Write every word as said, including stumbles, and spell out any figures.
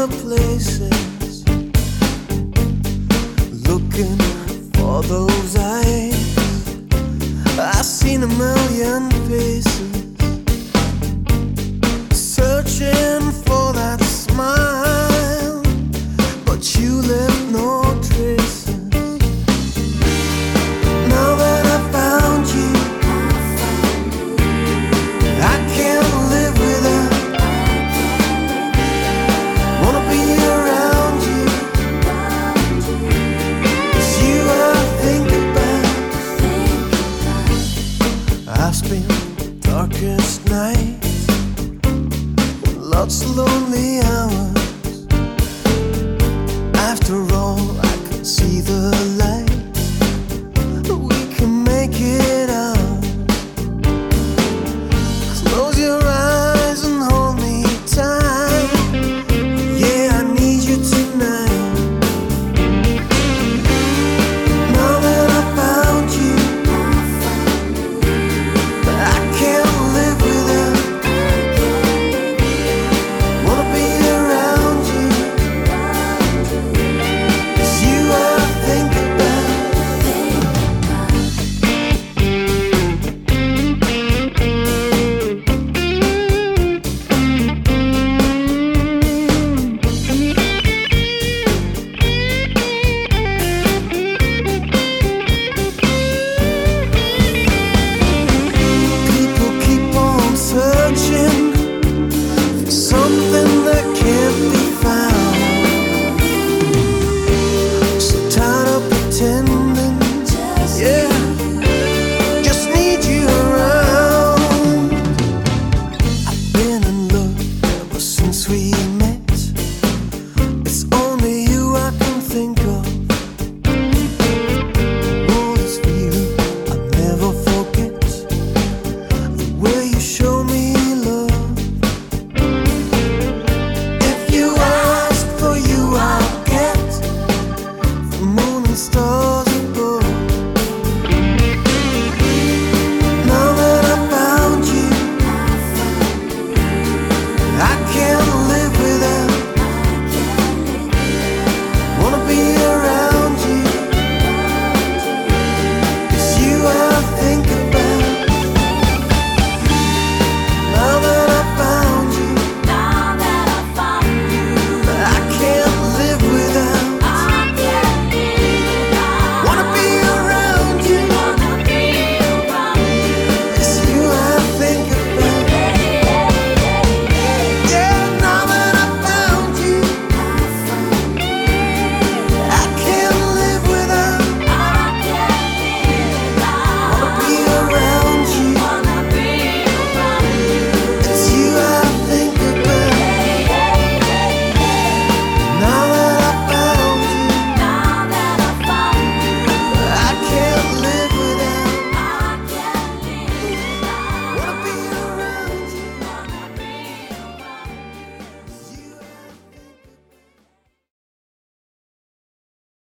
the places, looking for those eyes. I've seen a million faces, searching for that smile, but you left no traces. Now that I found you, I can't live without. Wanna be around you, 'cause you I think about. I've spent the darkest nights, lots of lonely hours. After all, I can see the light. We can make it out. Close your eyes and hold me tight. Yeah, I need you tonight. Now that I found you, I can't live without. Wanna be around you, 'cause you I think about. People keep on searching for something that can't be found. So tired of pretending, yeah, just need you around. I've been in love ever since we met. It's only you I can think of. Oh, this feeling I'll never forget. The way you show me love. If you ask for you, I'll get the moon and stars above. Now that I found you, I can't